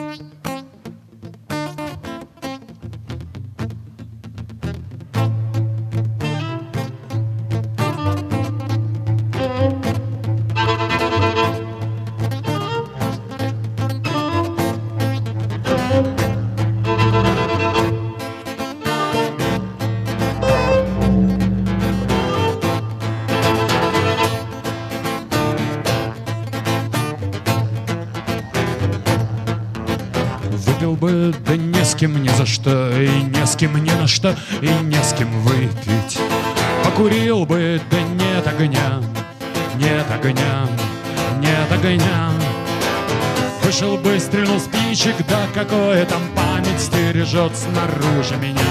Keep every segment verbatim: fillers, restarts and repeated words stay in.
Выпил бы, да не с кем ни за что, и не с кем ни на что, и не с кем выпить. Покурил бы, да нет огня, нет огня, нет огня. Вышел бы, стрельнул спичек, да какое там память стережет снаружи меня.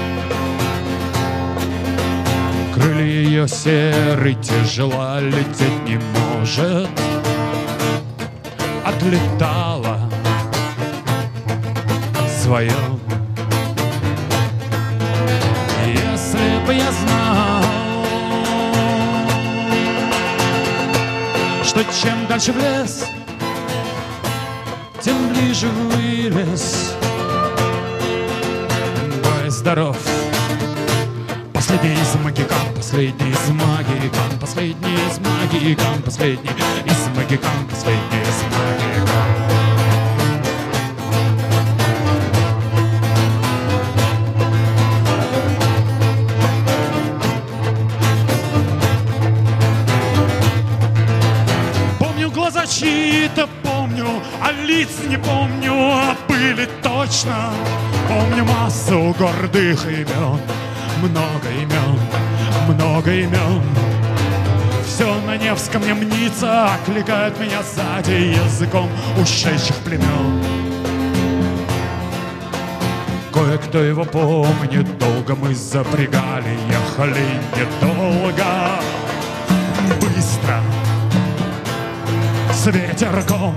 Крылья ее серы, тяжела, лететь не может. Отлетала свое. Если бы я знал, что чем дальше в лес, тем ближе вылез. Будь здоров, последний из магикан, последний из магикан, последний из магикан, последний из магикан, последний из магикан. Глаза чьи-то помню, а лиц не помню, а были точно. Помню массу гордых имен, много имен, много имен. Все на Невском мне мнится, окликают меня сзади языком ушедших племен. Кое-кто его помнит, долго мы запрягали, ехали недолго, быстро, с ветерком.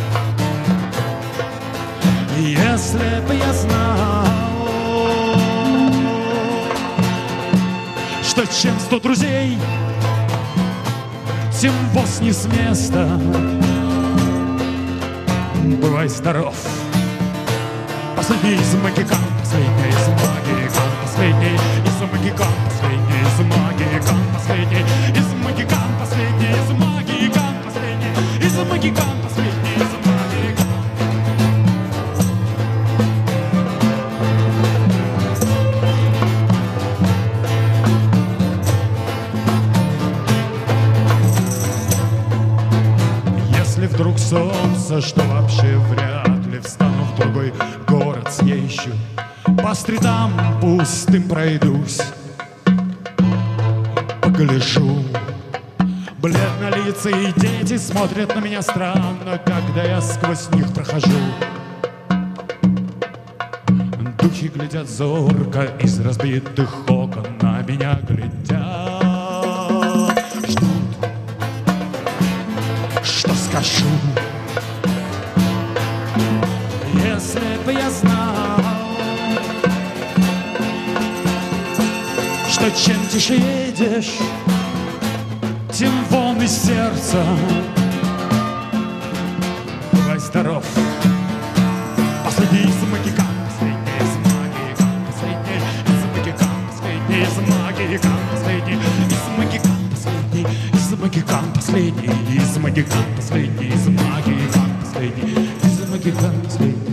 Если бы я знал, что чем сто друзей, тем воз не с места. Бывай здоров, последний из магикан, последний из магикан, последний из магикан, последний из магикан, последний из магикан, последний из магикан, последний из магикан, последний из магикан. Если вдруг солнце, что вообще вряд ли, встану в другой город съезжу, по стритам пустым пройдусь, погляжу. Бледнолицые дети смотрят на меня странно, когда я сквозь них прохожу. Духи глядят зорко из разбитых окон, на меня глядят, ждут, что скажу. Если бы я знал, что чем тише едешь, тем вон из сердца. Бывай здоров, последний из магикан, последний из магикан, последний из магикан, последний из магикан, последний из магикан, последний из магикан, последний из магикан, последний из магикан, последний из магикан, последний.